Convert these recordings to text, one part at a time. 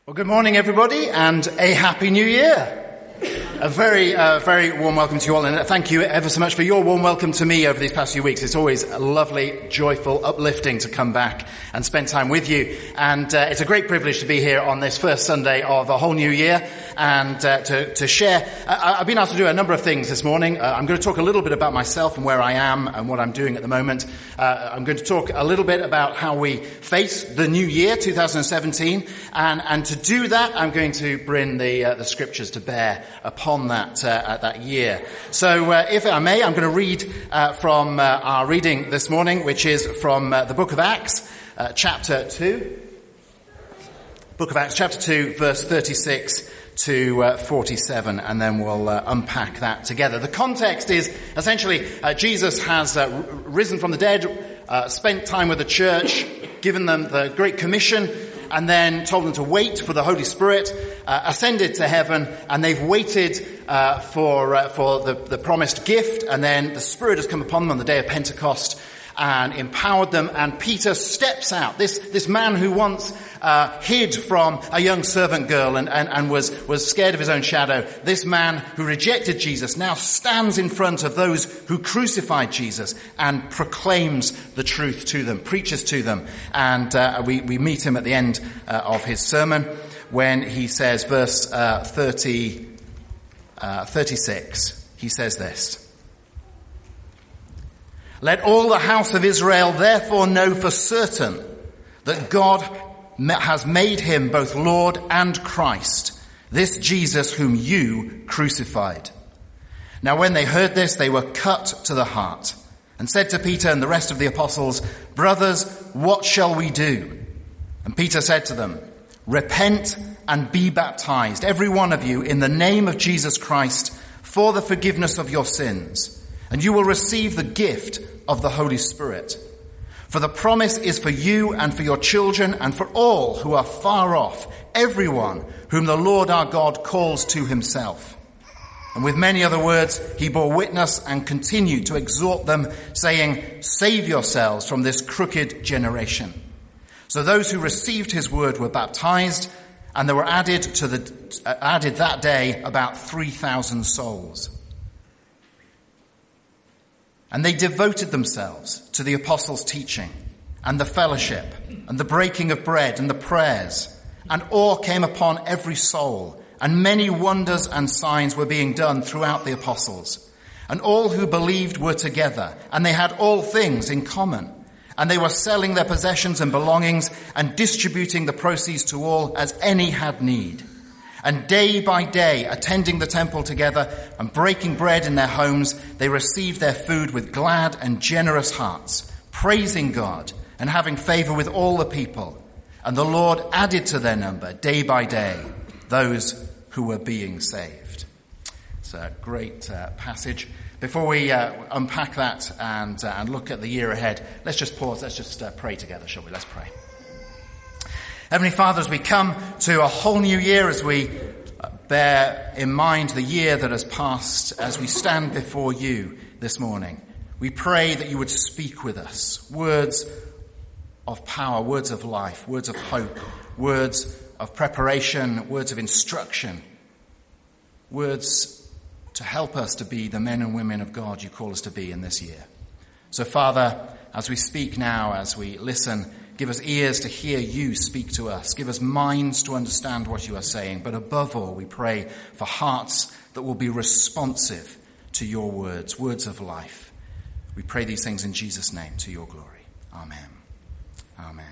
Well, good morning, everybody, and a happy new year. A very warm welcome to you all, and thank you ever so much for your warm welcome to me over these past few weeks. It's always lovely, joyful, uplifting to come back and spend time with you. And it's a great privilege to be here on this first Sunday of a whole new year and to share. I've been asked to do a number of things this morning. I'm going to talk a little bit about myself and where I am and what I'm doing at the moment. I'm going to talk a little bit about how we face the new year, 2017. And to do that, I'm going to bring the scriptures to bear upon that year. So if I may, I'm going to read from our reading this morning, which is from the book of Acts, chapter 2. Book of Acts, chapter 2, verse 36 to 47, and then we'll unpack that together. The context is essentially Jesus has risen from the dead, spent time with the church, given them the Great Commission, and then told them to wait for the Holy Spirit, ascended to heaven, and they've waited for the promised gift, and then the Spirit has come upon them on the day of Pentecost and empowered them, and Peter steps out. This man who once hid from a young servant girl and was scared of his own shadow, this man who rejected Jesus now stands in front of those who crucified Jesus and proclaims the truth to them, preaches to them. And we meet him at the end of his sermon when he says, verse 36, he says this: "Let all the house of Israel therefore know for certain that God has made him both Lord and Christ, this Jesus whom you crucified." Now when they heard this, they were cut to the heart and said to Peter and the rest of the apostles, "Brothers, what shall we do?" And Peter said to them, "Repent and be baptized, every one of you, in the name of Jesus Christ, for the forgiveness of your sins, and you will receive the gift of the Holy Spirit. For the promise is for you and for your children and for all who are far off, everyone whom the Lord our God calls to himself." And with many other words, he bore witness and continued to exhort them, saying, "Save yourselves from this crooked generation." So those who received his word were baptized, and there were added that day about 3,000 souls. And they devoted themselves to the apostles' teaching and the fellowship and the breaking of bread and the prayers. And awe came upon every soul, and many wonders and signs were being done throughout the apostles. And all who believed were together, and they had all things in common. And they were selling their possessions and belongings and distributing the proceeds to all as any had need. And day by day, attending the temple together and breaking bread in their homes, they received their food with glad and generous hearts, praising God and having favor with all the people. And the Lord added to their number day by day those who were being saved. It's a great passage. Before we unpack that and look at the year ahead, let's just pause. Let's just pray together, shall we? Let's pray. Heavenly Father, as we come to a whole new year, as we bear in mind the year that has passed, as we stand before you this morning, we pray that you would speak with us. Words of power, words of life, words of hope, words of preparation, words of instruction, words to help us to be the men and women of God you call us to be in this year. So, Father, as we speak now, as we listen, give us ears to hear you speak to us. Give us minds to understand what you are saying. But above all, we pray for hearts that will be responsive to your words, words of life. We pray these things in Jesus' name, to your glory. Amen. Amen.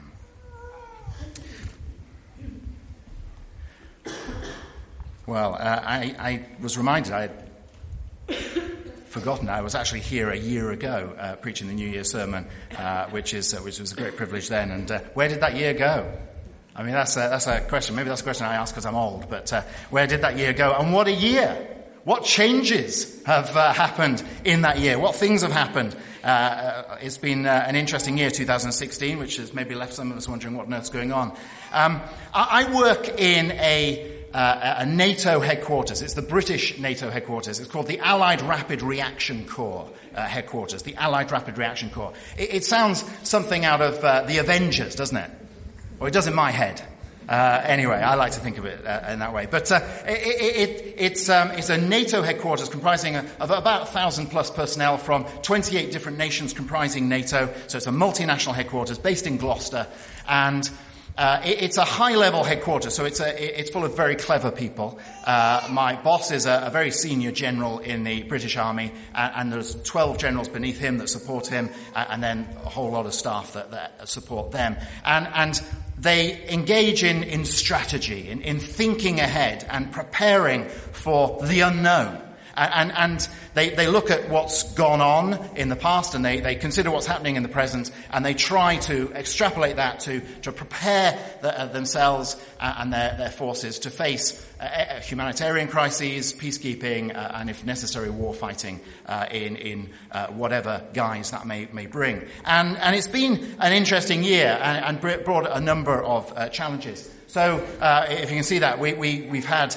Well, I was reminded, I had forgotten I was actually here a year ago preaching the New Year sermon, which was a great privilege then. And where did that year go? I mean, that's a question. Maybe that's a question I ask because I'm old. But where did that year go? And what a year! What changes have happened in that year? What things have happened? It's been an interesting year, 2016, which has maybe left some of us wondering what on earth's going on. I work in a NATO headquarters. It's the British NATO headquarters. It's called the Allied Rapid Reaction Corps headquarters, the Allied Rapid Reaction Corps. It sounds something out of the Avengers, doesn't it? Or it does in my head. Anyway, I like to think of it in that way. But it's a NATO headquarters comprising of about 1,000 plus personnel from 28 different nations comprising NATO. So it's a multinational headquarters based in Gloucester. And it's a high-level headquarters, so it's full of very clever people. My boss is a very senior general in the British Army, and there's 12 generals beneath him that support him, and then a whole lot of staff that support them. And they engage in strategy, in thinking ahead and preparing for the unknown. And they look at what's gone on in the past, and they consider what's happening in the present, and they try to extrapolate that to prepare themselves and their forces to face humanitarian crises, peacekeeping, and if necessary, war fighting in whatever guise that may bring. And it's been an interesting year and brought a number of challenges. So if you can see that, we've had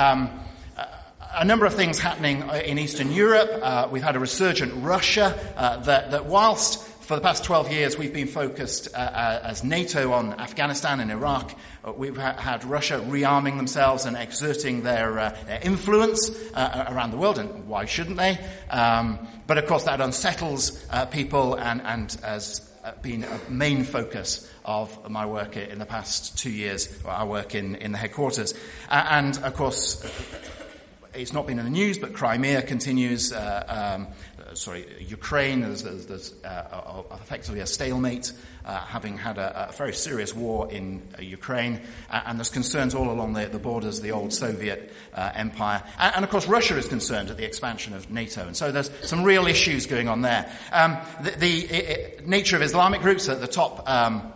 a number of things happening in Eastern Europe. We've had a resurgent Russia that whilst for the past 12 years we've been focused as NATO on Afghanistan and Iraq, we've had Russia rearming themselves and exerting their influence around the world, and why shouldn't they? But of course that unsettles people and has been a main focus of my work in the past 2 years, our work in the headquarters. And of course, it's not been in the news, but Crimea continues. Ukraine, there's effectively a stalemate, having had a very serious war in Ukraine, and there's concerns all along the borders of the old Soviet empire. And of course, Russia is concerned at the expansion of NATO, and so there's some real issues going on there. The nature of Islamic groups at the top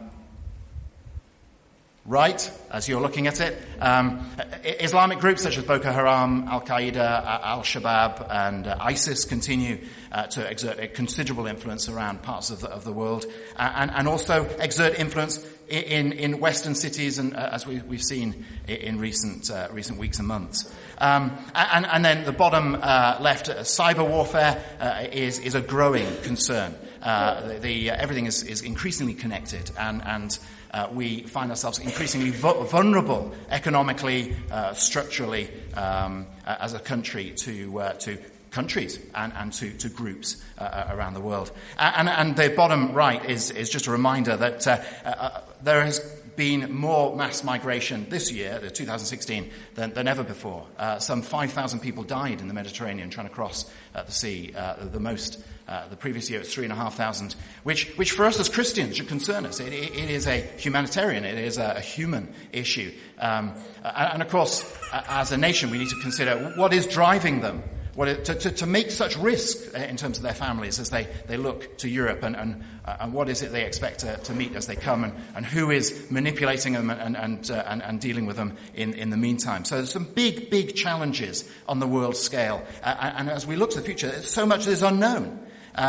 right, as you're looking at it. Islamic groups such as Boko Haram, Al-Qaeda, Al-Shabaab, and ISIS continue to exert a considerable influence around parts of the world, and also exert influence in Western cities, and as we've seen in recent weeks and months. And then the bottom left, cyber warfare is a growing concern. Everything is increasingly connected, and we find ourselves increasingly vulnerable economically, structurally, as a country to countries and to groups around the world. And the bottom right is just a reminder that there has been more mass migration this year, 2016, than ever before. Some 5,000 people died in the Mediterranean trying to cross the sea. The previous year it was 3,500, which for us as Christians should concern us. It is a humanitarian, it is a human issue. And of course, as a nation, we need to consider what is driving them. To make such risk in terms of their families as they look to Europe, and what is it they expect to meet as they come, and who is manipulating them and dealing with them in the meantime. So there's some big challenges on the world scale, and as we look to the future, so much is unknown.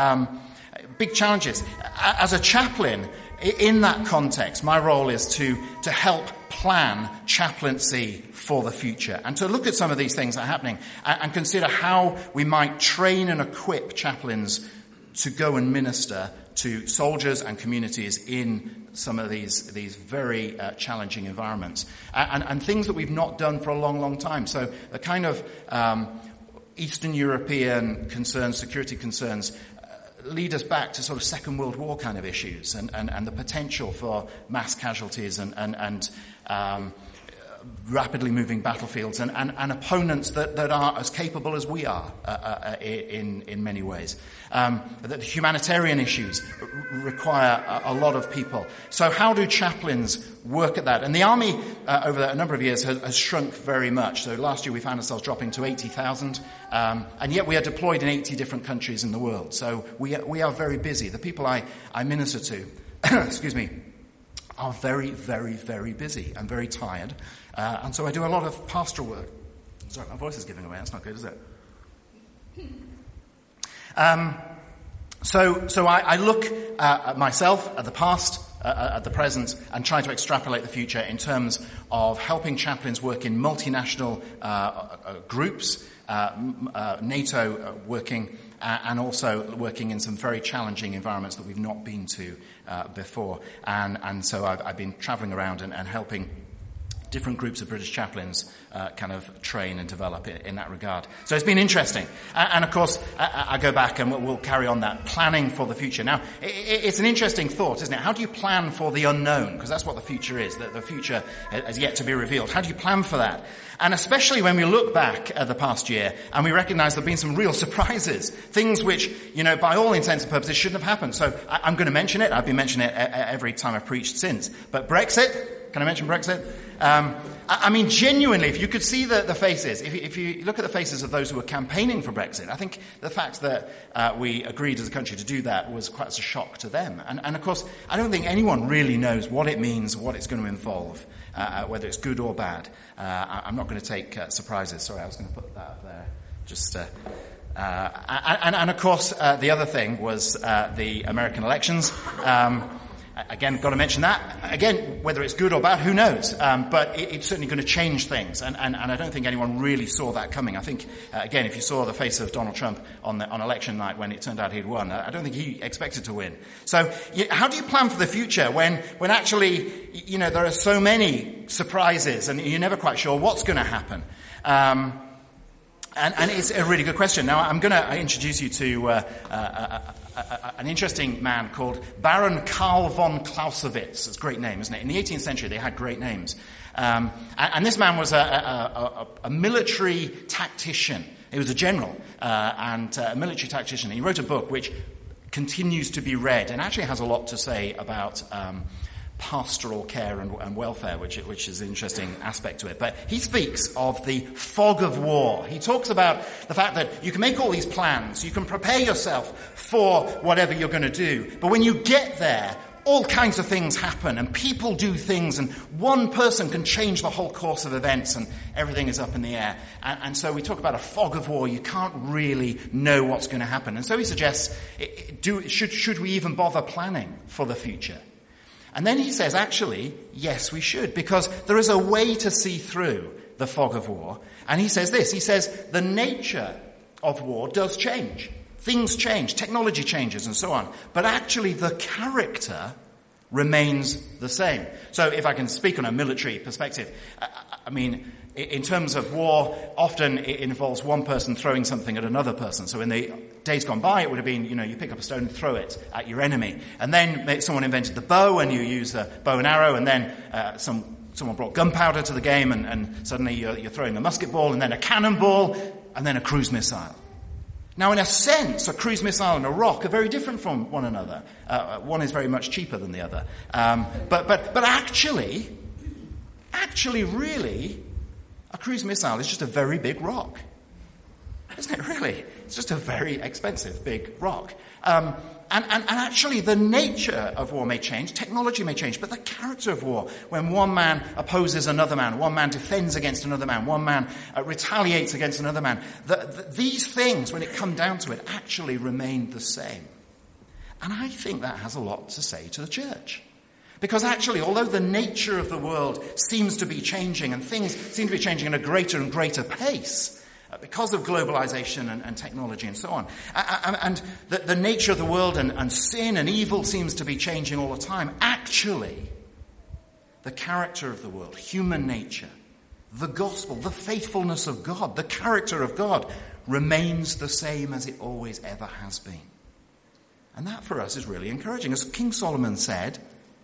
Big challenges. As a chaplain, in that context, my role is to help plan chaplaincy for the future, and to look at some of these things that are happening and consider how we might train and equip chaplains to go and minister to soldiers and communities in some of these very challenging environments, and things that we've not done for a long time. So the kind of Eastern European concerns, security concerns, lead us back to sort of Second World War kind of issues, and the potential for mass casualties and rapidly moving battlefields and opponents that are as capable as we are in many ways. The humanitarian issues require a lot of people. So how do chaplains work at that? And the army over a number of years has shrunk very much. So last year we found ourselves dropping to 80,000, and yet we are deployed in 80 different countries in the world. So we are very busy. The people I minister to, excuse me, are very, very, very busy and very tired. And so I do a lot of pastoral work. Sorry, my voice is giving away. That's not good, is it? So I look at myself, at the past, at the present, and try to extrapolate the future in terms of helping chaplains work in multinational groups, NATO working, and also working in some very challenging environments that we've not been to before. And so I've been travelling around and helping different groups of British chaplains kind of train and develop in that regard. So it's been interesting. And of course, I go back and we'll carry on that planning for the future. Now, it's an interesting thought, isn't it? How do you plan for the unknown? Because that's what the future is. The future has yet to be revealed. How do you plan for that? And especially when we look back at the past year and we recognize there have been some real surprises, things which, by all intents and purposes shouldn't have happened. So I'm going to mention it. I've been mentioning it every time I've preached since. But Brexit, can I mention Brexit? Genuinely, if you could see the faces, if you look at the faces of those who were campaigning for Brexit, I think the fact that we agreed as a country to do that was quite a shock to them. And of course, I don't think anyone really knows what it means, what it's going to involve, whether it's good or bad. I'm not going to take surprises. Sorry, I was going to put that up there. Just, and of course, the other thing was the American elections. Again, got to mention that. Again, whether it's good or bad, who knows? But it's certainly going to change things. And I don't think anyone really saw that coming. I think, again, if you saw the face of Donald Trump on election night when it turned out he'd won, I don't think he expected to win. So how do you plan for the future when actually, there are so many surprises and you're never quite sure what's going to happen? And it's a really good question. Now, I'm going to introduce you to an interesting man called Baron Karl von Clausewitz. It's a great name, isn't it? In the 18th century, they had great names. And this man was a military tactician. He was a general and a military tactician. He wrote a book which continues to be read and actually has a lot to say about pastoral care and welfare, which is an interesting aspect to it. But he speaks of the fog of war. He talks about the fact that you can make all these plans, you can prepare yourself for whatever you're going to do, but when you get there, all kinds of things happen and people do things and one person can change the whole course of events and everything is up in the air. And so we talk about a fog of war. You can't really know what's going to happen. And so he suggests, should we even bother planning for the future? And then he says, actually, yes, we should, because there is a way to see through the fog of war. And he says this, he says, the nature of war does change. Things change, technology changes and so on. But actually the character remains the same. So if I can speak on a military perspective, in terms of war, often it involves one person throwing something at another person. So in the days gone by, it would have been, you pick up a stone and throw it at your enemy. And then someone invented the bow and you use a bow and arrow, and then someone brought gunpowder to the game and suddenly you're throwing a musket ball and then a cannonball and then a cruise missile. Now, in a sense, a cruise missile and a rock are very different from one another. One is very much cheaper than the other. But actually, really, a cruise missile is just a very big rock. Isn't it really? It's just a very expensive big rock. And actually the nature of war may change, technology may change, but the character of war, when one man opposes another man, one man defends against another man, one man retaliates against another man, these things, when it comes down to it, actually remain the same. And I think that has a lot to say to the church. Because actually, although the nature of the world seems to be changing and things seem to be changing at a greater and greater pace, because of globalization and technology and so on, and the nature of the world and sin and evil seems to be changing all the time, actually, the character of the world, human nature, the gospel, the faithfulness of God, the character of God remains the same as it always ever has been. And that for us is really encouraging. As King Solomon said,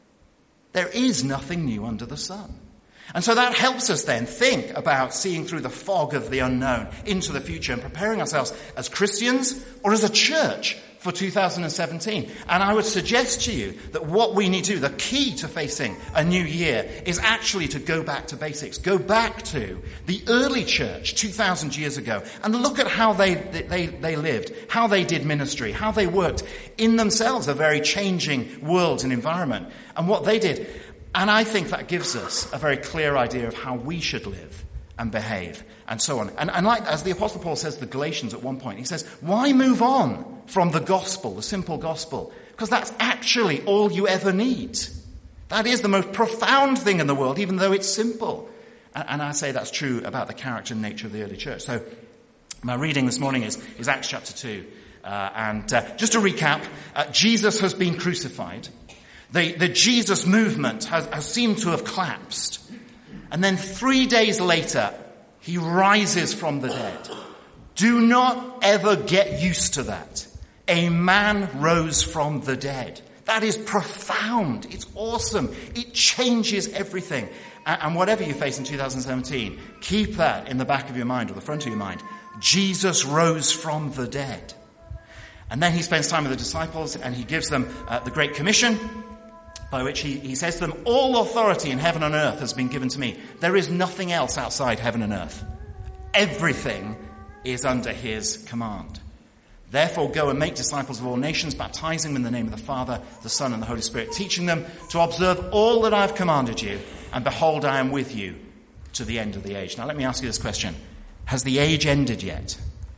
there is nothing new under the sun. And so that helps us then think about seeing through the fog of the unknown into the future and preparing ourselves as Christians or as a church for 2017. And I would suggest to you that what we need to do, the key to facing a new year, is actually to go back to basics. Go back to the early church 2,000 years ago and look at how they lived, how they did ministry, how they worked in themselves, a very changing world and environment, and what they did. And I think that gives us a very clear idea of how we should live and behave and so on. And like as the Apostle Paul says to the Galatians at one point, he says, why move on from the gospel, the simple gospel? Because that's actually all you ever need. That is the most profound thing in the world, even though it's simple. And I say that's true about the character and nature of the early church. So my reading this morning is Acts chapter 2. And just to recap, Jesus has been crucified. The Jesus movement has seemed to have collapsed. And then 3 days later, he rises from the dead. Do not ever get used to that. A man rose from the dead. That is profound. It's awesome. It changes everything. And whatever you face in 2017, keep that in the back of your mind or the front of your mind. Jesus rose from the dead. And then he spends time with the disciples and he gives them the Great Commission, by which he says to them, all authority in heaven and earth has been given to me. There is nothing else outside heaven and earth. Everything is under his command. Therefore, go and make disciples of all nations, baptizing them in the name of the Father, the Son, and the Holy Spirit, teaching them to observe all that I have commanded you. And behold, I am with you to the end of the age. Now, let me ask you this question. Has the age ended yet?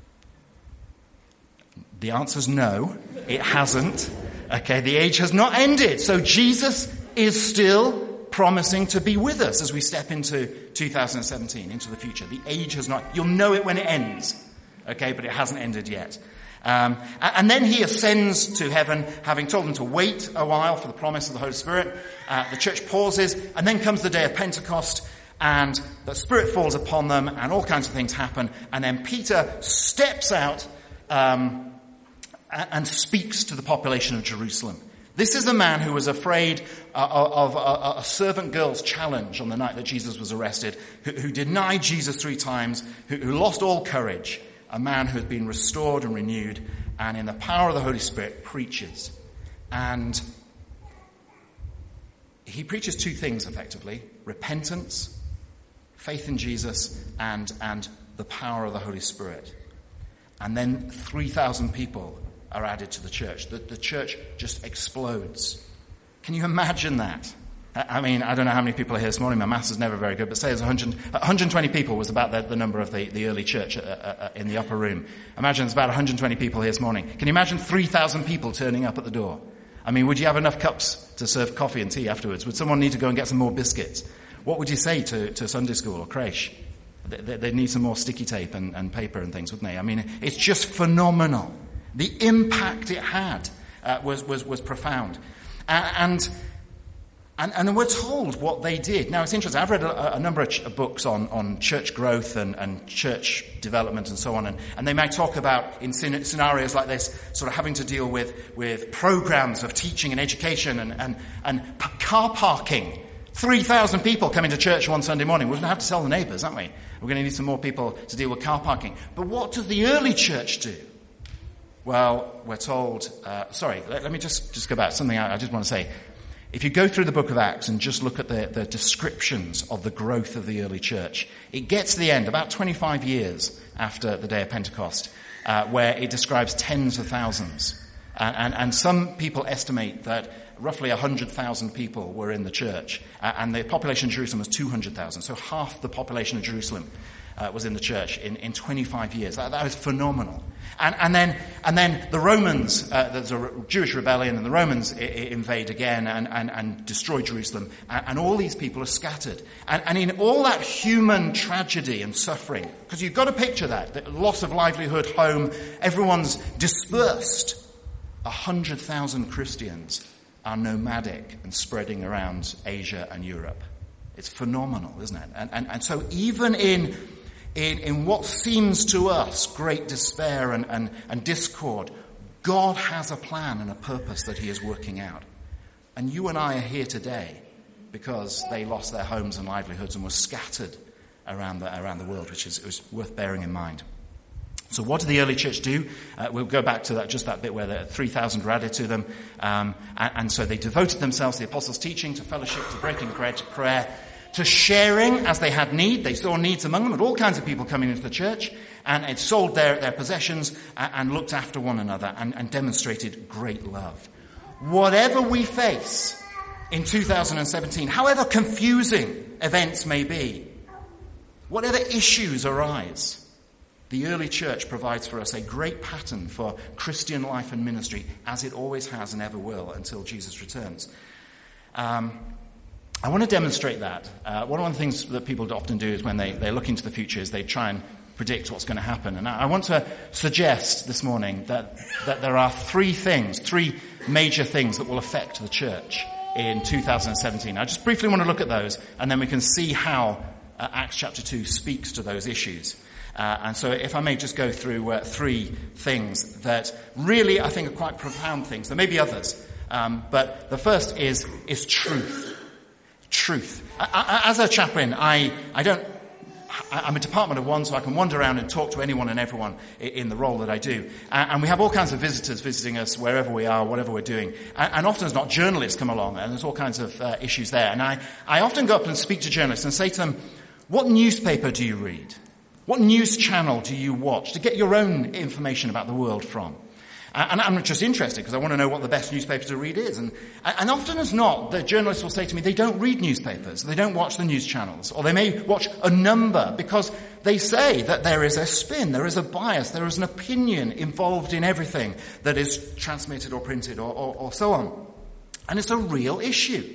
The answer is no, it hasn't. Okay, the age has not ended. So Jesus is still promising to be with us as we step into 2017, into the future. The age has not, you'll know it when it ends. Okay, but it hasn't ended yet. And then he ascends to heaven, having told them to wait a while for the promise of the Holy Spirit. The church pauses, and then comes the day of Pentecost, and the Spirit falls upon them, and all kinds of things happen. And then Peter steps out and speaks to the population of Jerusalem. This is a man who was afraid of a servant girl's challenge on the night that Jesus was arrested, who denied Jesus 3 times, who lost all courage. A man who has been restored and renewed, and in the power of the Holy Spirit preaches. And he preaches 2 things effectively: repentance, faith in Jesus, and the power of the Holy Spirit. And then 3,000 people are added to the church. The church just explodes. Can you imagine that? I mean, I don't know how many people are here this morning. My maths is never very good, but say there's 120 people was about the number of the early church in the upper room. Imagine there's about 120 people here this morning. Can you imagine 3,000 people turning up at the door? I mean, would you have enough cups to serve coffee and tea afterwards? Would someone need to go and get some more biscuits? What would you say to Sunday school or creche? They'd need some more sticky tape and paper and things, wouldn't they? I mean, it's just phenomenal. The impact it had was profound. And we're told what they did. Now, it's interesting. I've read a number of books on church growth and church development and so on. And they might talk about, in scenarios like this, sort of having to deal with programs of teaching and education and car parking. 3,000 people coming to church one Sunday morning. We're going to have to tell the neighbours, aren't we? We're going to need some more people to deal with car parking. But what does the early church do? Well, we're told... let me just go back. Something I just want to say. If you go through the book of Acts and just look at the descriptions of the growth of the early church, it gets to the end, about 25 years after the day of Pentecost, where it describes tens of thousands. And some people estimate that roughly 100,000 people were in the church, and the population of Jerusalem was 200,000. So half the population of Jerusalem was in the church in 25 years. That was phenomenal. And then the Romans, there's a Jewish rebellion, and the Romans invade again and destroy Jerusalem. And all these people are scattered. And in all that human tragedy and suffering, because you've got to picture that, the loss of livelihood, home, everyone's dispersed. 100,000 Christians are nomadic and spreading around Asia and Europe. It's phenomenal, isn't it? And so even in what seems to us great despair and discord, God has a plan and a purpose that he is working out. And you and I are here today because they lost their homes and livelihoods and were scattered around the world, which is worth bearing in mind. So what did the early church do? We'll go back to that bit where the 3,000 were added to them. And so they devoted themselves to the apostles' teaching, to fellowship, to breaking bread, to prayer, to sharing as they had need. They saw needs among them, and all kinds of people coming into the church, and it sold their possessions and looked after one another and demonstrated great love. Whatever we face in 2017, however confusing events may be, whatever issues arise, the early church provides for us a great pattern for Christian life and ministry, as it always has and ever will until Jesus returns. I want to demonstrate that. One of the things that people often do is when they look into the future is they try and predict what's going to happen. And I want to suggest this morning that there are three major things that will affect the church in 2017. I just briefly want to look at those, and then we can see how Acts chapter 2 speaks to those issues. And so if I may just go through three things that really I think are quite profound things. There may be others, but the first is truth. Truth. As a chaplain, I'm a department of one, so I can wander around and talk to anyone and everyone in the role that I do. And we have all kinds of visitors visiting us wherever we are, whatever we're doing. And often it's not journalists come along, and there's all kinds of issues there. And I often go up and speak to journalists and say to them, what newspaper do you read? What news channel do you watch to get your own information about the world from? And I'm just interested because I want to know what the best newspaper to read is. And often as not, the journalists will say to me, they don't read newspapers, they don't watch the news channels, or they may watch a number because they say that there is a spin, there is a bias, there is an opinion involved in everything that is transmitted or printed or so on. And it's a real issue.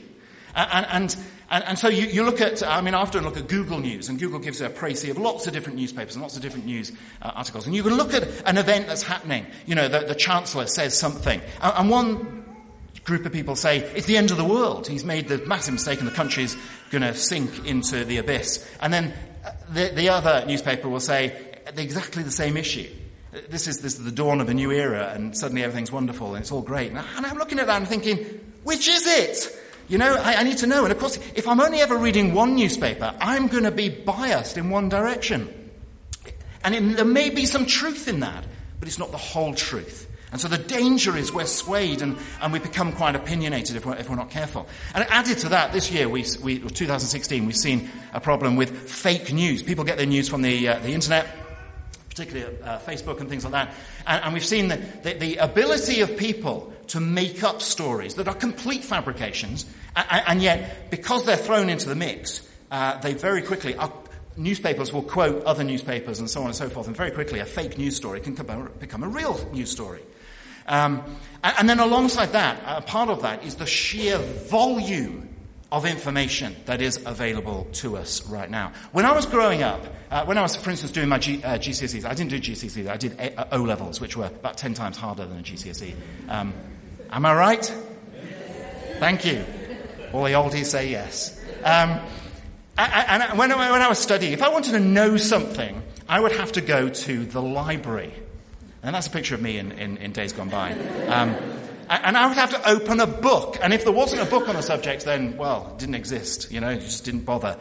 And so you look at, I often look at Google News, and Google gives a précis of lots of different newspapers and lots of different news articles. And you can look at an event that's happening. The Chancellor says something. And one group of people say, it's the end of the world. He's made the massive mistake and the country's going to sink into the abyss. And then the other newspaper will say exactly the same issue. This is the dawn of a new era, and suddenly everything's wonderful and it's all great. And I'm looking at that and thinking, which is it? I need to know. And of course, if I'm only ever reading one newspaper, I'm going to be biased in one direction. And there may be some truth in that, but it's not the whole truth. And so the danger is we're swayed and we become quite opinionated if we're not careful. And added to that, this year, 2016, we've seen a problem with fake news. People get their news from the internet, particularly Facebook and things like that. And we've seen the ability of people to make up stories that are complete fabrications, and yet, because they're thrown into the mix, they very quickly, newspapers will quote other newspapers and so on and so forth, and very quickly a fake news story can become a real news story. And then alongside that, part of that is the sheer volume of information that is available to us right now. When I was growing up, when I was, for instance, doing my GCSEs, I didn't do GCSEs, I did O-levels, which were about 10 times harder than a GCSE. Am I right? Thank you. All the oldies say yes. And when I was studying, if I wanted to know something, I would have to go to the library. And that's a picture of me in days gone by. And I would have to open a book. And if there wasn't a book on the subject, then, well, it didn't exist. You just didn't bother.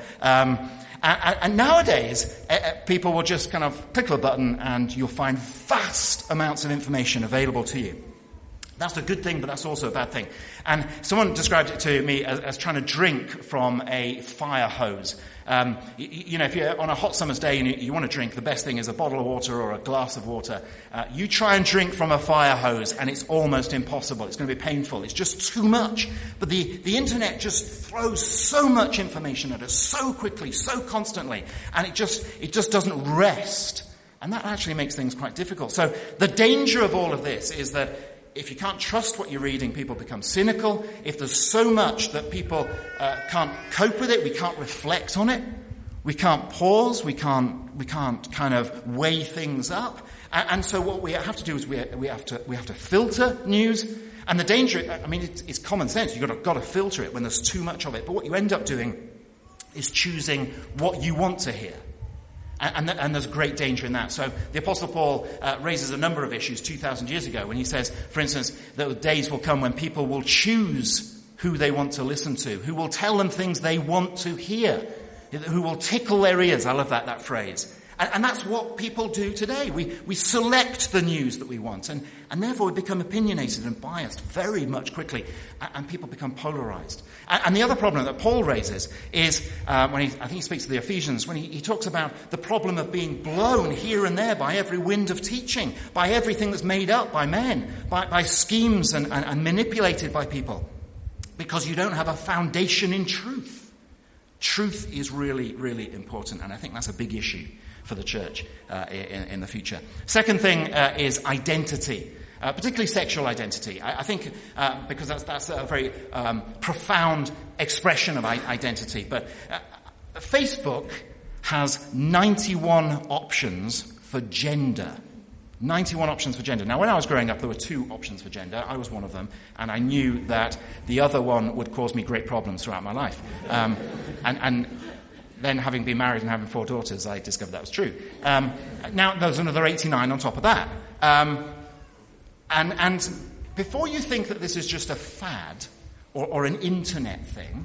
And nowadays, people will just kind of click a button and you'll find vast amounts of information available to you. That's a good thing, but that's also a bad thing. And someone described it to me as trying to drink from a fire hose. If you're on a hot summer's day and you want to drink, the best thing is a bottle of water or a glass of water. You try and drink from a fire hose and it's almost impossible. It's going to be painful. It's just too much. But the internet just throws so much information at us so quickly, so constantly, and it just doesn't rest. And that actually makes things quite difficult. So the danger of all of this is that if you can't trust what you're reading, people become cynical. If there's so much that people can't cope with it, we can't reflect on it, we can't pause, we can't kind of weigh things up. And so what we have to do is we have to filter news. And the danger, it's common sense. You've got to filter it when there's too much of it. But what you end up doing is choosing what you want to hear. And there's great danger in that. So the Apostle Paul raises a number of issues 2,000 years ago when he says, for instance, that the days will come when people will choose who they want to listen to, who will tell them things they want to hear, who will tickle their ears. I love that phrase. And that's what people do today. We select the news that we want, and therefore we become opinionated and biased very much quickly, and people become polarized. And the other problem that Paul raises is, when he speaks to the Ephesians, when he talks about the problem of being blown here and there by every wind of teaching, by everything that's made up by men, by schemes and manipulated by people, because you don't have a foundation in truth. Truth is really, really important, and I think that's a big issue for the church in the future. Second thing is identity, particularly sexual identity. I think because that's a very profound expression of identity. But Facebook has 91 options for gender. 91 options for gender. Now, when I was growing up, there were 2 options for gender. I was one of them, and I knew that the other one would cause me great problems throughout my life. And then, having been married and having 4 daughters, I discovered that was true. Now, there's another 89 on top of that. And before you think that this is just a fad or an internet thing,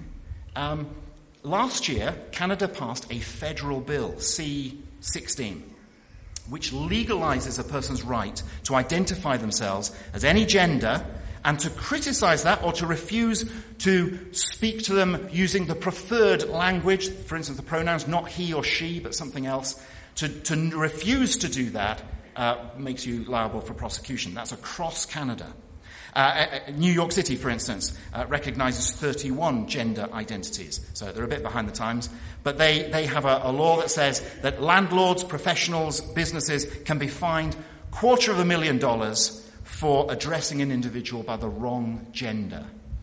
last year, Canada passed a federal bill, C-16, which legalizes a person's right to identify themselves as any gender and to criticize that or to refuse to speak to them using the preferred language, for instance, the pronouns, not he or she, but something else. To refuse to do that makes you liable for prosecution. That's across Canada. New York City, for instance, recognizes 31 gender identities. So they're a bit behind the times. But they have a law that says that landlords, professionals, businesses can be fined $250,000 for addressing an individual by the wrong gender,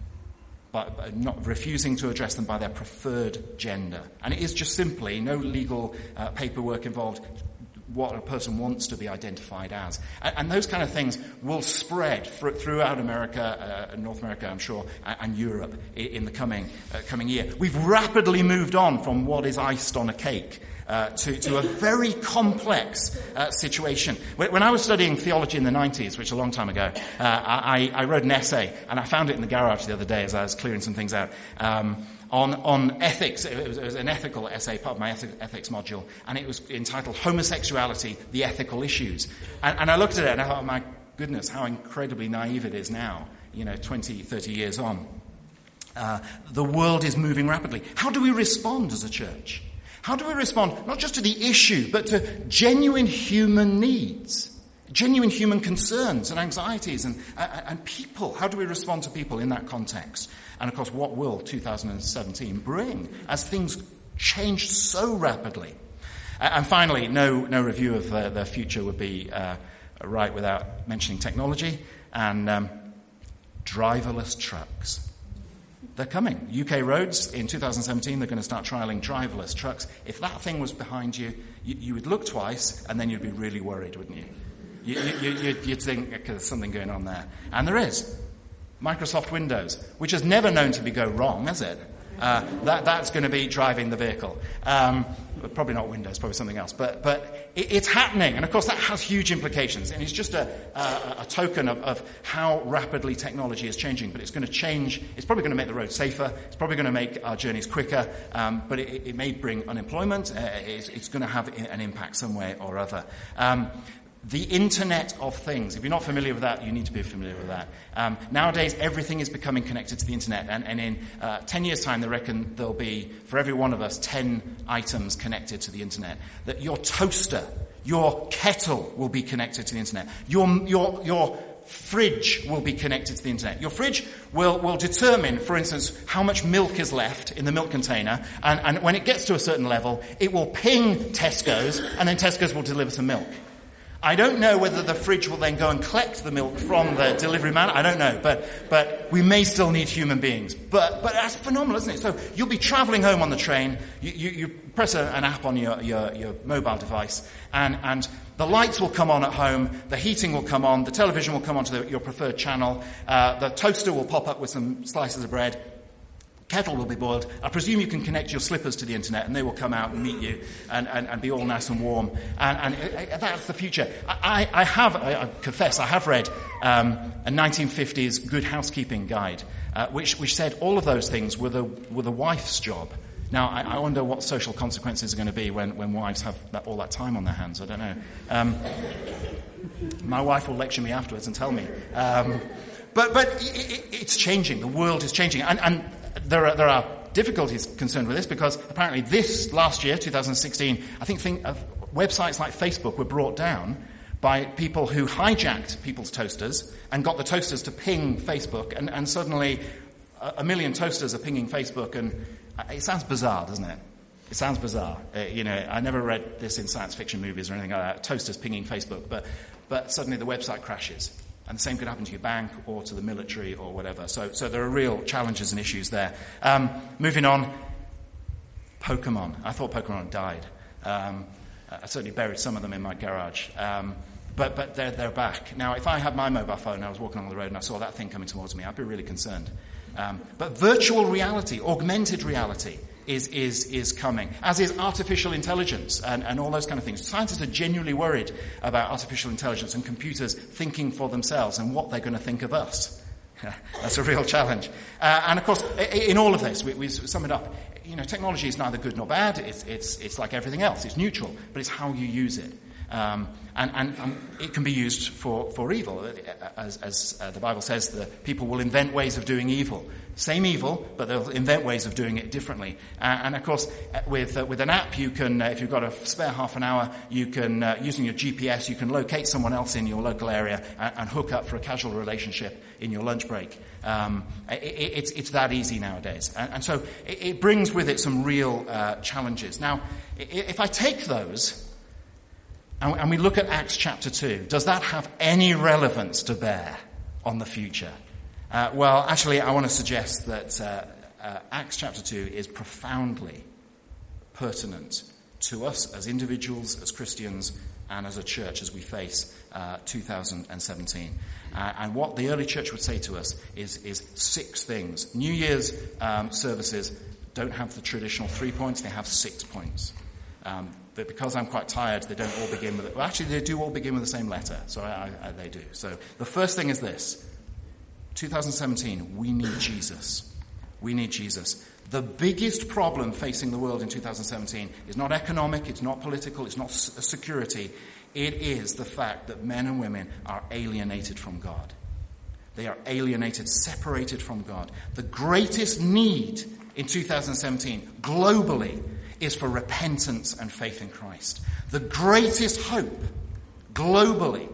but not refusing to address them by their preferred gender. And it is just simply no legal paperwork involved, what a person wants to be identified as. And those kind of things will spread throughout America, North America, I'm sure, and Europe in the coming year. We've rapidly moved on from what is iced on a cake to a very complex situation. When I was studying theology in the 90s, which is a long time ago, I wrote an essay, and I found it in the garage the other day as I was clearing some things out, on ethics. It was an ethical essay, part of my ethics module, and it was entitled Homosexuality, the Ethical Issues. And I looked at it and I thought, oh my goodness, how incredibly naive it is now, 20, 30 years on. The world is moving rapidly. How do we respond as a church? How do we respond not just to the issue, but to genuine human needs, genuine human concerns and anxieties and people? How do we respond to people in that context? And, of course, what will 2017 bring as things change so rapidly? And finally, no review of the future would be right without mentioning technology and driverless trucks. They're coming. UK roads, in 2017, they're going to start trialling driverless trucks. If that thing was behind you, you would look twice, and then you'd be really worried, wouldn't you? You'd think, okay, there's something going on there. And there is. Microsoft Windows, which has never known to go wrong, has it? That's going to be driving the vehicle. Probably not Windows, probably something else. But it's happening. And, of course, that has huge implications. And it's just a token of how rapidly technology is changing. But it's going to change. It's probably going to make the road safer. It's probably going to make our journeys quicker. But it may bring unemployment. It's going to have an impact some way or other. The Internet of Things. If you're not familiar with that, you need to be familiar with that. Nowadays, everything is becoming connected to the Internet. And in 10 years' time, they reckon there'll be, for every one of us, 10 items connected to the Internet. That your toaster, your kettle will be connected to the Internet. Your fridge will be connected to the Internet. Your fridge will determine, for instance, how much milk is left in the milk container. And when it gets to a certain level, it will ping Tesco's, and then Tesco's will deliver some milk. I don't know whether the fridge will then go and collect the milk from the delivery man. I don't know, but we may still need human beings. But that's phenomenal, isn't it? So you'll be travelling home on the train. You press an app on your mobile device, and the lights will come on at home. The heating will come on. The television will come on to your preferred channel. The toaster will pop up with some slices of bread. Kettle will be boiled. I presume you can connect your slippers to the Internet and they will come out and meet you and be all nice and warm. And that's the future. I confess, I have read a 1950s Good Housekeeping guide, which said all of those things were the wife's job. Now, I wonder what social consequences are going to be when wives have all that time on their hands. I don't know. My wife will lecture me afterwards and tell me. But it's changing. The world is changing. And there are difficulties concerned with this because apparently this last year, 2016, I think websites like Facebook were brought down by people who hijacked people's toasters and got the toasters to ping Facebook, and suddenly a million toasters are pinging Facebook, and it sounds bizarre, doesn't it? It sounds bizarre. I never read this in science fiction movies or anything like that, toasters pinging Facebook, but suddenly the website crashes. And the same could happen to your bank or to the military or whatever. So there are real challenges and issues there. Moving on, Pokemon. I thought Pokemon died. I certainly buried some of them in my garage. But they're back. Now, if I had my mobile phone and I was walking along the road and I saw that thing coming towards me, I'd be really concerned. But virtual reality, augmented reality, is coming, as is artificial intelligence and all those kind of things. Scientists are genuinely worried about artificial intelligence and computers thinking for themselves and what they're going to think of us. That's a real challenge. And of course, in all of this, we sum it up. Technology is neither good nor bad. It's like everything else. It's neutral, but it's how you use it. And it can be used for evil. As the Bible says, the people will invent ways of doing evil. Same evil, but they'll invent ways of doing it differently. And of course, with an app, you can, if you've got a spare half an hour, you can, using your GPS, you can locate someone else in your local area and hook up for a casual relationship in your lunch break. It's that easy nowadays. And so it brings with it some real challenges. Now, if I take those and we look at Acts chapter 2, does that have any relevance to bear on the future? Well, actually, I want to suggest that Acts chapter 2 is profoundly pertinent to us as individuals, as Christians, and as a church as we face 2017. And what the early church would say to us is 6 things. New Year's services don't have the traditional 3 points, they have 6 points. But because I'm quite tired, they don't all begin with it. Well, actually, they do all begin with the same letter. So they do. So the first thing is this. 2017, we need Jesus. We need Jesus. The biggest problem facing the world in 2017 is not economic, it's not political, it's not security. It is the fact that men and women are alienated from God. They are alienated, separated from God. The greatest need in 2017, globally, is for repentance and faith in Christ. The greatest hope, globally,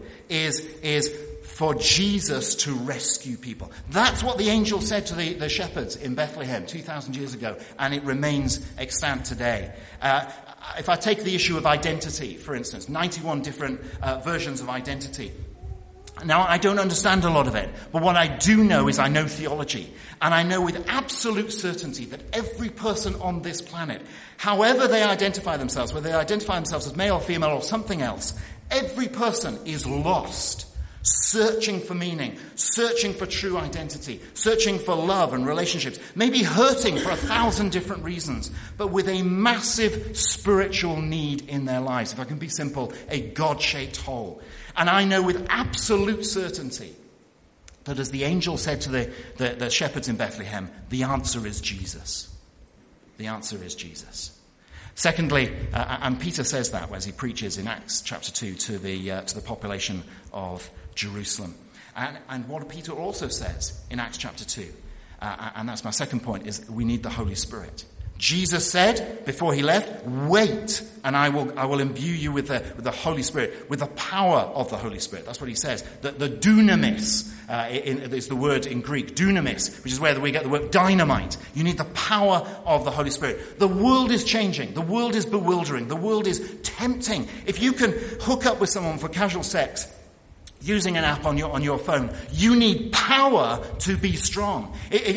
is for Jesus to rescue people. That's what the angel said to the shepherds in Bethlehem 2,000 years ago, and it remains extant today. If I take the issue of identity, for instance, 91 different versions of identity. Now, I don't understand a lot of it, but what I do know is I know theology. And I know with absolute certainty that every person on this planet, however they identify themselves, whether they identify themselves as male or female or something else, every person is lost, searching for meaning, searching for true identity, searching for love and relationships, maybe hurting for 1,000 different reasons, but with a massive spiritual need in their lives. If I can be simple, a God-shaped hole. And I know with absolute certainty that as the angel said to the shepherds in Bethlehem, the answer is Jesus. The answer is Jesus. Secondly, and Peter says that as he preaches in Acts chapter 2 to the population of Jerusalem. And what Peter also says in Acts chapter 2, and that's my second point, is we need the Holy Spirit. Jesus said before he left, wait, and I will imbue you with the Holy Spirit, with the power of the Holy Spirit. That's what he says. The dunamis is the word in Greek, dunamis, which is where we get the word dynamite. You need the power of the Holy Spirit. The world is changing. The world is bewildering. The world is tempting. If you can hook up with someone for casual sex, using an app on your phone, you need power to be strong.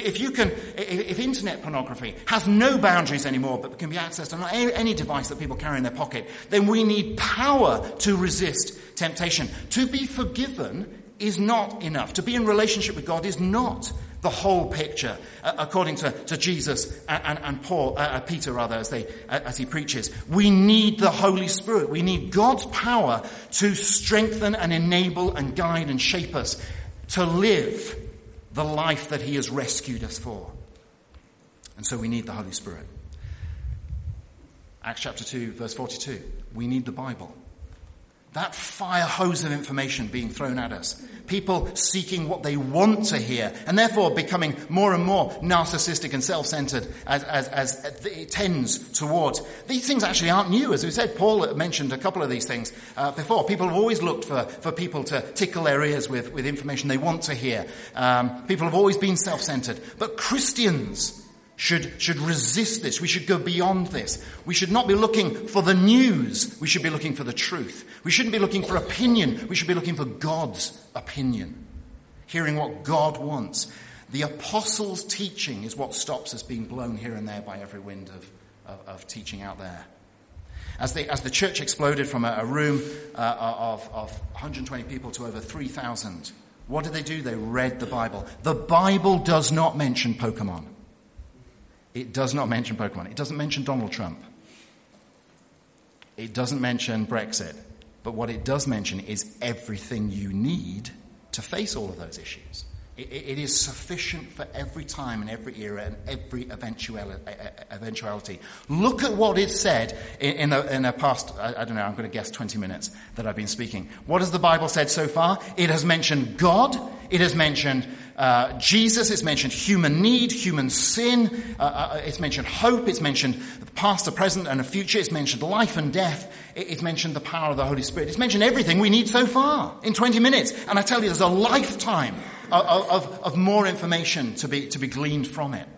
If internet pornography has no boundaries anymore, but can be accessed on any device that people carry in their pocket, then we need power to resist temptation. To be forgiven is not enough. To be in relationship with God is not the whole picture, according to Jesus and Peter, as he preaches. We need the Holy Spirit. We need God's power to strengthen and enable and guide and shape us to live the life that he has rescued us for. And so we need the Holy Spirit. Acts chapter 2, verse 42. We need the Bible. That fire hose of information being thrown at us. People seeking what they want to hear, and therefore becoming more and more narcissistic and self-centered as it tends towards. These things actually aren't new. As we said, Paul mentioned a couple of these things before. People have always looked for people to tickle their ears with information they want to hear. People have always been self-centered. But Christians should resist this. We should go beyond this. We should not be looking for the news. We should be looking for the truth. We shouldn't be looking for opinion. We should be looking for God's opinion. Hearing what God wants. The apostles' teaching is what stops us being blown here and there by every wind of teaching out there. As the church exploded from a room of 120 people to over 3,000, what did they do? They read the Bible. The Bible does not mention Pokemon. It does not mention Pokemon. It doesn't mention Donald Trump. It doesn't mention Brexit. But what it does mention is everything you need to face all of those issues. It is sufficient for every time and every era and every eventuality. Look at what it said in a past, I don't know, I'm going to guess 20 minutes that I've been speaking. What has the Bible said so far? It has mentioned God. It has mentioned Jesus. It's mentioned human need, human sin. It's mentioned hope. It's mentioned the past, the present, and the future. It's mentioned life and death. It's mentioned the power of the Holy Spirit. It's mentioned everything we need so far in 20 minutes. And I tell you, there's a lifetime of more information to be gleaned from it.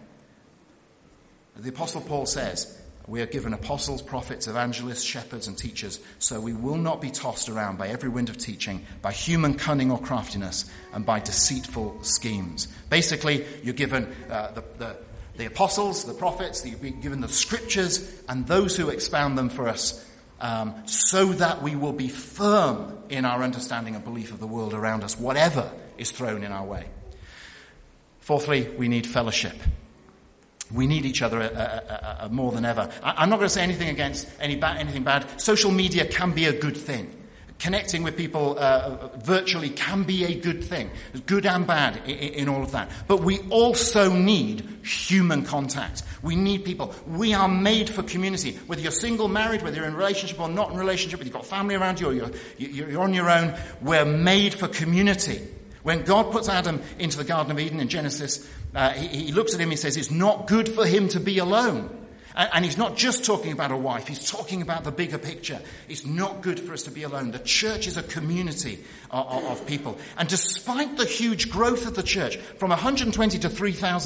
The Apostle Paul says, we are given apostles, prophets, evangelists, shepherds, and teachers, so we will not be tossed around by every wind of teaching, by human cunning or craftiness, and by deceitful schemes. Basically, you're given the apostles, the prophets, you're given the scriptures, and those who expound them for us, so that we will be firm in our understanding and belief of the world around us, whatever is thrown in our way. Fourthly, we need fellowship. We need each other more than ever. I'm not going to say anything against anything bad. Social media can be a good thing. Connecting with people virtually can be a good thing. Good and bad in all of that. But we also need human contact. We need people. We are made for community. Whether you're single, married, whether you're in a relationship or not in a relationship, whether you've got family around you or you're on your own, we're made for community. When God puts Adam into the Garden of Eden in Genesis, he looks at him, he says, it's not good for him to be alone. And he's not just talking about a wife, he's talking about the bigger picture. It's not good for us to be alone. The church is a community of people. And despite the huge growth of the church, from 120 to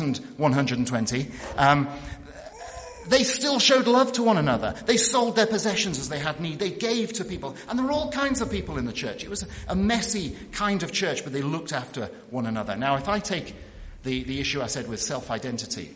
3,120, they still showed love to one another. They sold their possessions as they had need. They gave to people. And there were all kinds of people in the church. It was a messy kind of church, but they looked after one another. Now, if I take the issue I said with self-identity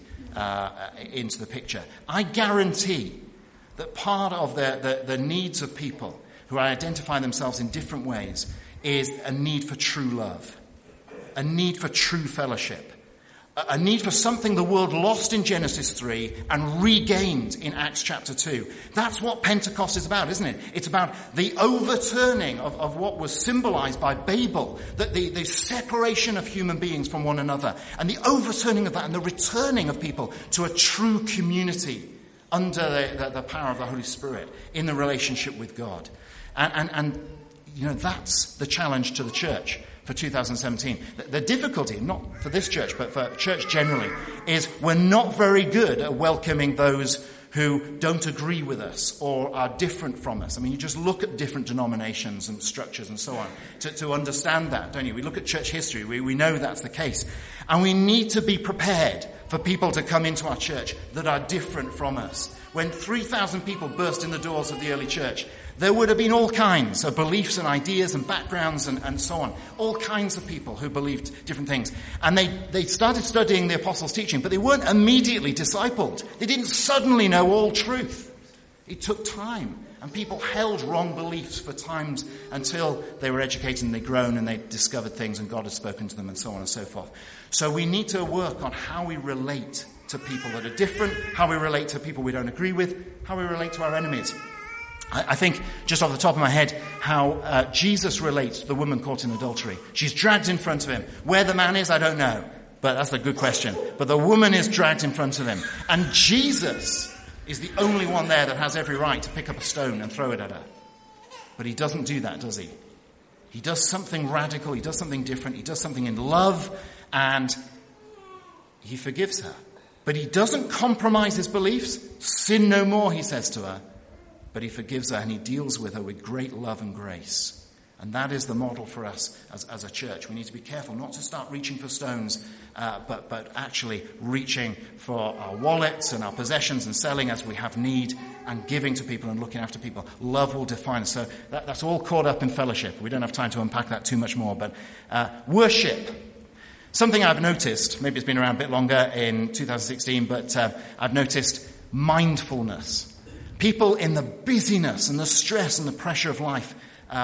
into the picture, I guarantee that part of the needs of people who identify themselves in different ways is a need for true love, a need for true fellowship, a need for something the world lost in Genesis 3 and regained in Acts chapter 2. That's what Pentecost is about, isn't it? It's about the overturning of what was symbolized by Babel, that the separation of human beings from one another, and the overturning of that and the returning of people to a true community under the power of the Holy Spirit in the relationship with God. And you know, that's the challenge to the church for 2017. The difficulty, not for this church, but for church generally, is we're not very good at welcoming those who don't agree with us or are different from us. I mean, you just look at different denominations and structures and so on to understand that, don't you? We look at church history. We know that's the case. And we need to be prepared for people to come into our church that are different from us. When 3,000 people burst in the doors of the early church, there would have been all kinds of beliefs and ideas and backgrounds and so on. All kinds of people who believed different things. And they started studying the apostles' teaching, but they weren't immediately discipled. They didn't suddenly know all truth. It took time. And people held wrong beliefs for times until they were educated and they'd grown and they'd discovered things and God had spoken to them and so on and so forth. So we need to work on how we relate to people that are different, how we relate to people we don't agree with, how we relate to our enemies. I think, just off the top of my head, how Jesus relates to the woman caught in adultery. She's dragged in front of him. Where the man is, I don't know. But that's a good question. But the woman is dragged in front of him. And Jesus is the only one there that has every right to pick up a stone and throw it at her. But he doesn't do that, does he? He does something radical. He does something different. He does something in love. And he forgives her. But he doesn't compromise his beliefs. Sin no more, he says to her. But he forgives her and he deals with her with great love and grace. And that is the model for us as a church. We need to be careful not to start reaching for stones, but actually reaching for our wallets and our possessions and selling as we have need and giving to people and looking after people. Love will define us. So that's all caught up in fellowship. We don't have time to unpack that too much more. But worship. Something I've noticed, maybe it's been around a bit longer in 2016, but I've noticed mindfulness. People in the busyness and the stress and the pressure of life,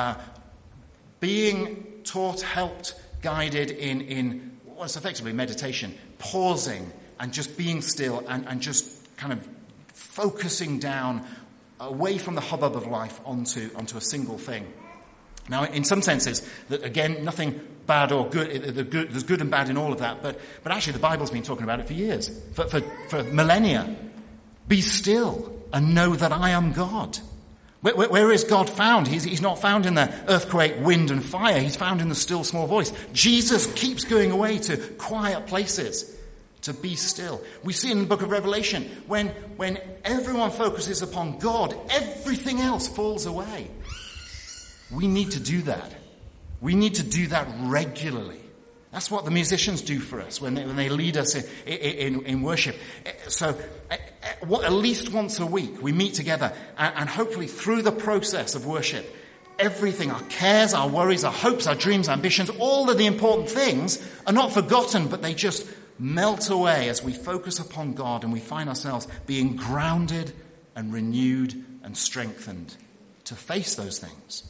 being taught, helped, guided in what's effectively meditation, pausing and just being still and just kind of focusing down away from the hubbub of life onto a single thing. Now, in some senses, that again, nothing bad or good, there's good and bad in all of that, but actually the Bible's been talking about it for years, for millennia. Be still and know that I am God. Where is God found? He's not found in the earthquake, wind and fire. He's found in the still small voice. Jesus keeps going away to quiet places to be still. We see in the book of Revelation, when everyone focuses upon God, everything else falls away. We need to do that. We need to do that regularly. That's what the musicians do for us when they lead us in worship. So at least once a week we meet together and hopefully through the process of worship, everything, our cares, our worries, our hopes, our dreams, ambitions, all of the important things are not forgotten, but they just melt away as we focus upon God and we find ourselves being grounded and renewed and strengthened to face those things.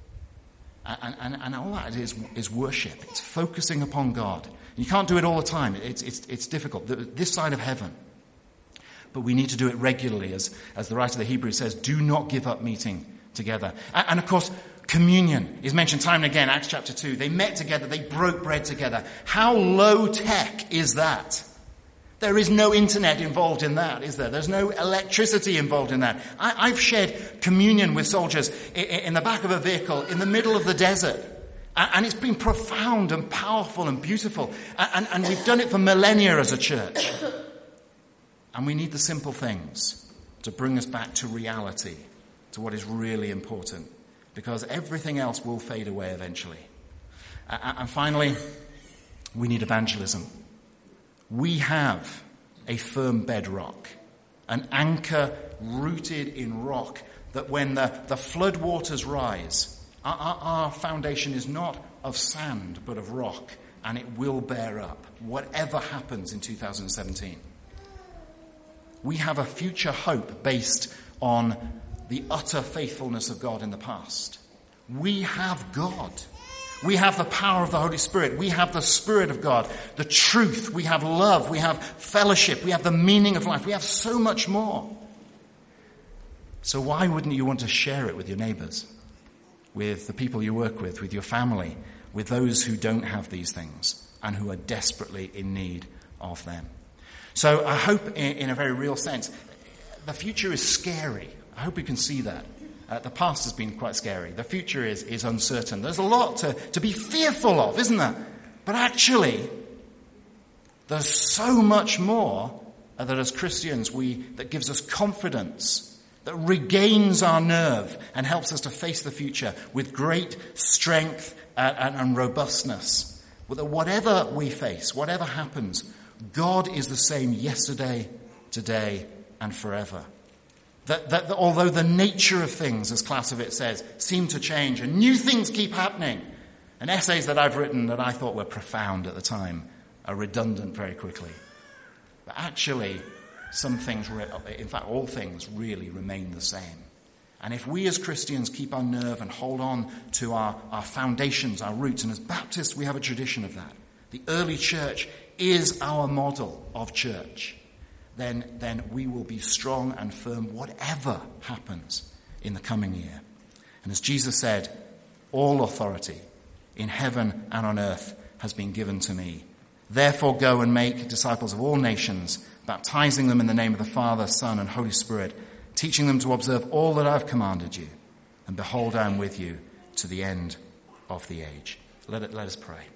And all that is worship. It's focusing upon God. You can't do it all the time. It's difficult. This side of heaven. But we need to do it regularly, as the writer of the Hebrews says, do not give up meeting together. And of course, communion is mentioned time and again, Acts chapter 2. They met together, they broke bread together. How low tech is that? There is no internet involved in that, is there? There's no electricity involved in that. I've shared communion with soldiers in the back of a vehicle in the middle of the desert. And it's been profound and powerful and beautiful. And we've done it for millennia as a church. And we need the simple things to bring us back to reality, to what is really important. Because everything else will fade away eventually. And finally, we need evangelism. We have a firm bedrock, an anchor rooted in rock, that when the flood waters rise, our foundation is not of sand but of rock, and it will bear up, whatever happens in 2017. We have a future hope based on the utter faithfulness of God in the past. We have God. We have the power of the Holy Spirit. We have the Spirit of God, the truth. We have love. We have fellowship. We have the meaning of life. We have so much more. So why wouldn't you want to share it with your neighbors, with the people you work with your family, with those who don't have these things and who are desperately in need of them? So I hope in a very real sense, the future is scary. I hope you can see that. The past has been quite scary. The future is uncertain. There's a lot to be fearful of, isn't there? But actually, there's so much more that as Christians that gives us confidence, that regains our nerve and helps us to face the future with great strength and robustness. That whatever we face, whatever happens, God is the same yesterday, today, and forever. That although the nature of things, as Clausewitz says, seem to change and new things keep happening, and essays that I've written that I thought were profound at the time are redundant very quickly. But actually, some things, in fact all things, really remain the same. And if we as Christians keep our nerve and hold on to our foundations, our roots, and as Baptists we have a tradition of that. The early church is our model of church. Then we will be strong and firm whatever happens in the coming year. And as Jesus said, all authority in heaven and on earth has been given to me. Therefore go and make disciples of all nations, baptizing them in the name of the Father, Son, and Holy Spirit, teaching them to observe all that I've commanded you. And behold, I am with you to the end of the age. Let us pray.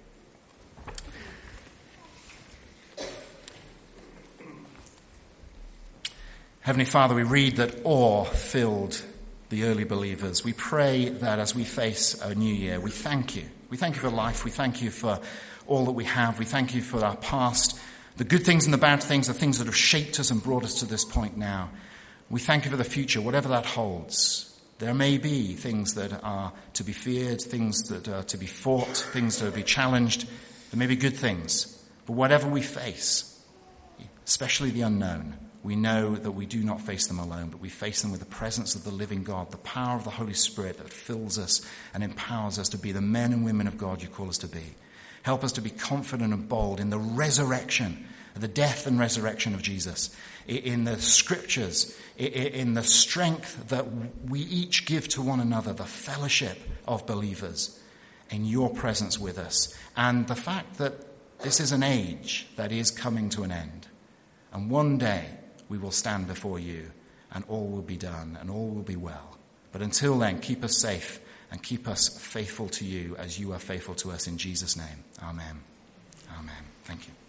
Heavenly Father, we read that awe filled the early believers. We pray that as we face a new year, we thank you. We thank you for life. We thank you for all that we have. We thank you for our past, the good things and the bad things, the things that have shaped us and brought us to this point now. We thank you for the future, whatever that holds. There may be things that are to be feared, things that are to be fought, things that are to be challenged. There may be good things. But whatever we face, especially the unknown, we know that we do not face them alone, but we face them with the presence of the living God, the power of the Holy Spirit that fills us and empowers us to be the men and women of God you call us to be. Help us to be confident and bold in the resurrection, the death and resurrection of Jesus, in the scriptures, in the strength that we each give to one another, the fellowship of believers, in your presence with us, and the fact that this is an age that is coming to an end. And one day we will stand before you and all will be done and all will be well. But until then, keep us safe and keep us faithful to you as you are faithful to us in Jesus' name. Amen. Amen. Thank you.